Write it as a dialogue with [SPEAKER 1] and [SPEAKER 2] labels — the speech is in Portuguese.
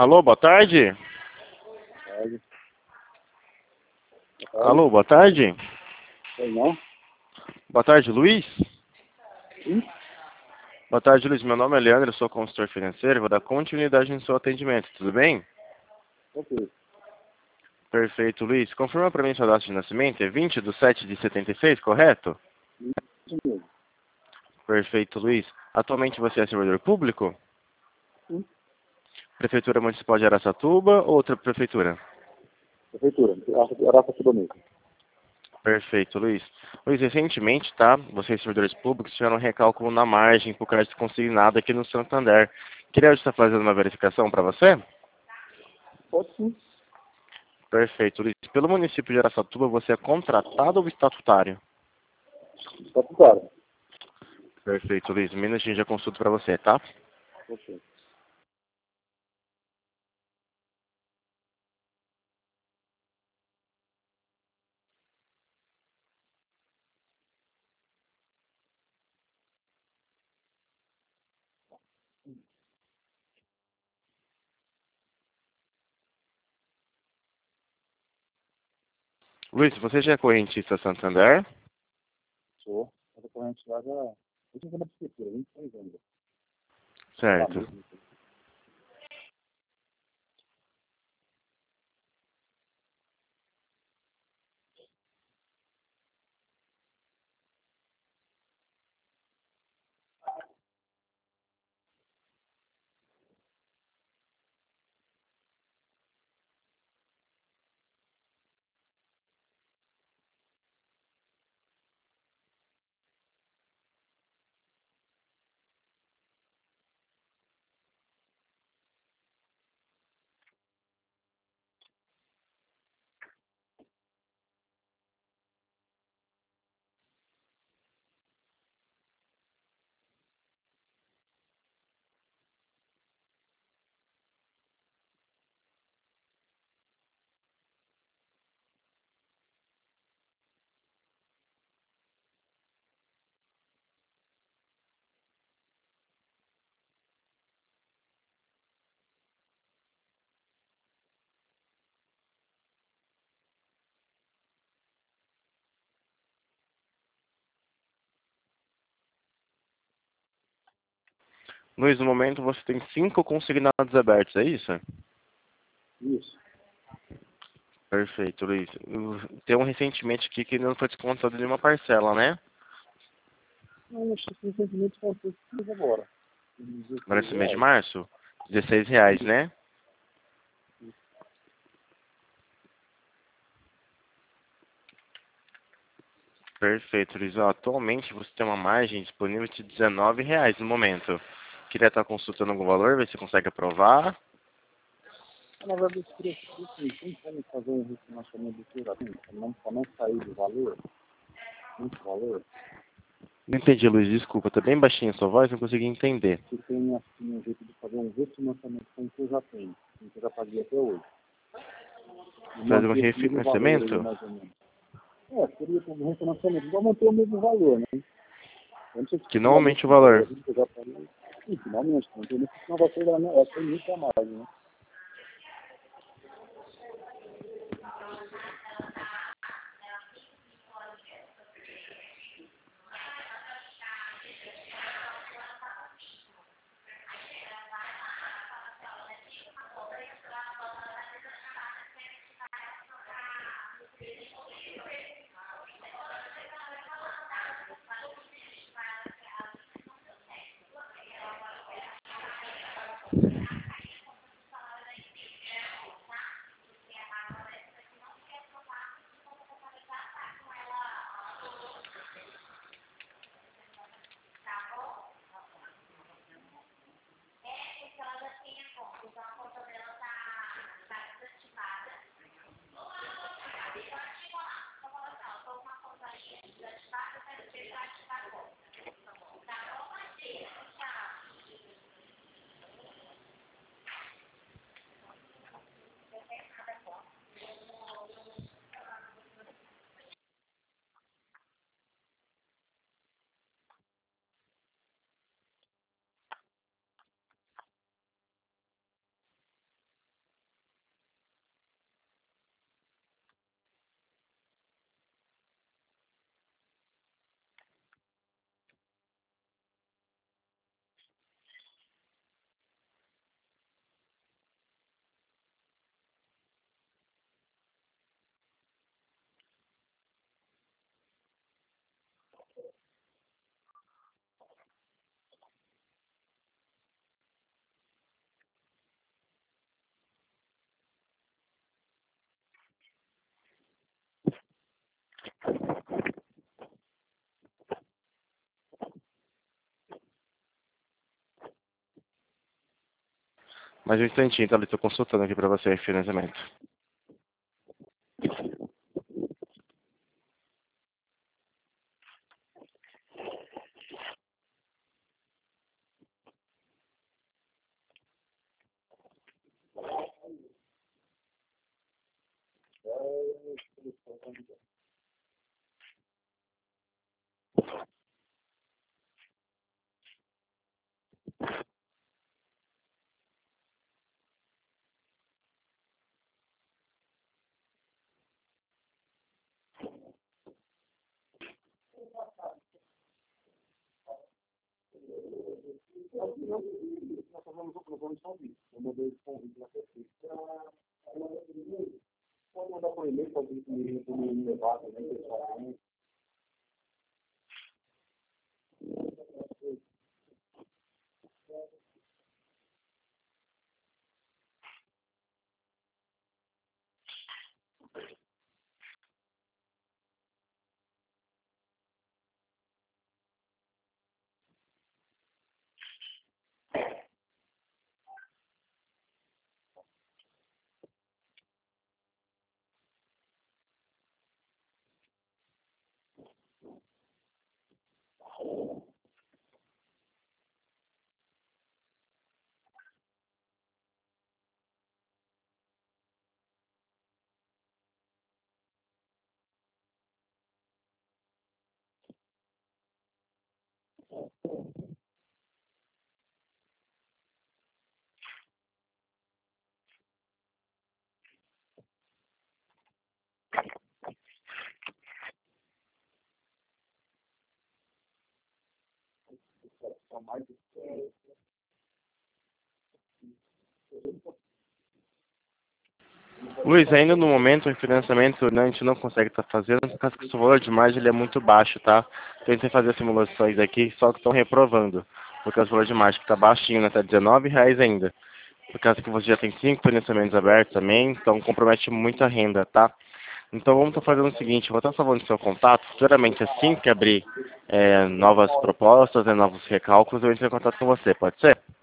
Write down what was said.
[SPEAKER 1] Alô, boa tarde.
[SPEAKER 2] Tarde.
[SPEAKER 1] Alô, boa tarde.
[SPEAKER 2] Pois não?
[SPEAKER 1] Boa tarde, Luiz.
[SPEAKER 2] Sim?
[SPEAKER 1] Boa tarde, Luiz. Meu nome é Leandro, eu sou consultor financeiro. Vou dar continuidade no seu atendimento, tudo bem?
[SPEAKER 2] Ok.
[SPEAKER 1] Perfeito, Luiz. Confirma para mim sua data de nascimento. É 20/7/76, correto?
[SPEAKER 2] Isso mesmo.
[SPEAKER 1] Perfeito, Luiz. Atualmente você é servidor público?
[SPEAKER 2] Sim.
[SPEAKER 1] Prefeitura Municipal de Araçatuba ou outra prefeitura?
[SPEAKER 2] Prefeitura. Araçatuba mesmo.
[SPEAKER 1] Perfeito, Luiz. Luiz, recentemente, tá? Vocês, servidores públicos, tiveram um recálculo na margem por crédito consignado aqui no Santander. Queria estar fazendo uma verificação para você?
[SPEAKER 2] Pode sim.
[SPEAKER 1] Perfeito, Luiz. Pelo município de Araçatuba, você é contratado ou estatutário?
[SPEAKER 2] Está tudo claro.
[SPEAKER 1] Perfeito, Luiz. Um minutinho já consulto para você, tá?
[SPEAKER 2] Ok.
[SPEAKER 1] Luiz, você já é correntista Santander?
[SPEAKER 2] Sou. Essa corrente lá já... Eu tinha na prefeitura, 26 anos. Lá
[SPEAKER 1] Certo.
[SPEAKER 2] mesmo.
[SPEAKER 1] Luiz, no momento você tem 5 consignados abertos, é isso?
[SPEAKER 2] Isso.
[SPEAKER 1] Perfeito, Luiz. Tem um recentemente aqui que não foi descontado nenhuma parcela, né?
[SPEAKER 2] Não, acho que recentemente foi um pouco agora.
[SPEAKER 1] Agora esse mês de
[SPEAKER 2] R$16.
[SPEAKER 1] março? R$ 16, né? Perfeito, Luiz. Ó, atualmente você tem uma margem disponível de R$ 19 no momento. Queria estar consultando algum valor, ver se consegue aprovar.
[SPEAKER 2] Na verdade, eu queria saber assim, tem como fazer um refinanciamento do que já tem, para não sair do valor, muito valor,
[SPEAKER 1] Não entendi, Luiz, desculpa. Tá bem baixinha a sua voz, não consegui entender.
[SPEAKER 2] se tem assim, um jeito de fazer um refinanciamento com o que eu já tenho, com o que eu já paguei até hoje. E
[SPEAKER 1] Fazer um
[SPEAKER 2] manter esse mesmo valor ali,
[SPEAKER 1] refinanciamento?
[SPEAKER 2] mais ou menos. Seria como um refinanciamento, igual manter o mesmo valor, né? Eu não sei se
[SPEAKER 1] Que não
[SPEAKER 2] finalmente
[SPEAKER 1] aumente o
[SPEAKER 2] o valor
[SPEAKER 1] valor.
[SPEAKER 2] que eu já paguei, sim, finalmente, não tem nem não vai ser da minha, vai ser muito a mais, né?
[SPEAKER 1] Mais um instantinho, tá? Estou consultando aqui para você, financiamento.
[SPEAKER 2] Nós vamos só isso. Eu mandei esse convite na prefeitura. Pode mandar por e-mail, pode me levar também, pessoalmente.
[SPEAKER 1] Luiz, ainda no momento o financiamento, né, a gente não consegue estar fazendo, por causa que o seu valor de margem ele é muito baixo, tá? Tentei fazer simulações aqui, só que estão reprovando, porque o valor de margem está baixinho, né? Tá R$19 ainda. Por causa que você já tem 5 financiamentos abertos também, então compromete muito a renda, tá? Então vamos estar fazendo o seguinte, eu vou estar salvando seu contato, futuramente assim que abrir novas propostas, novos recálculos, eu entro em contato com você, pode ser?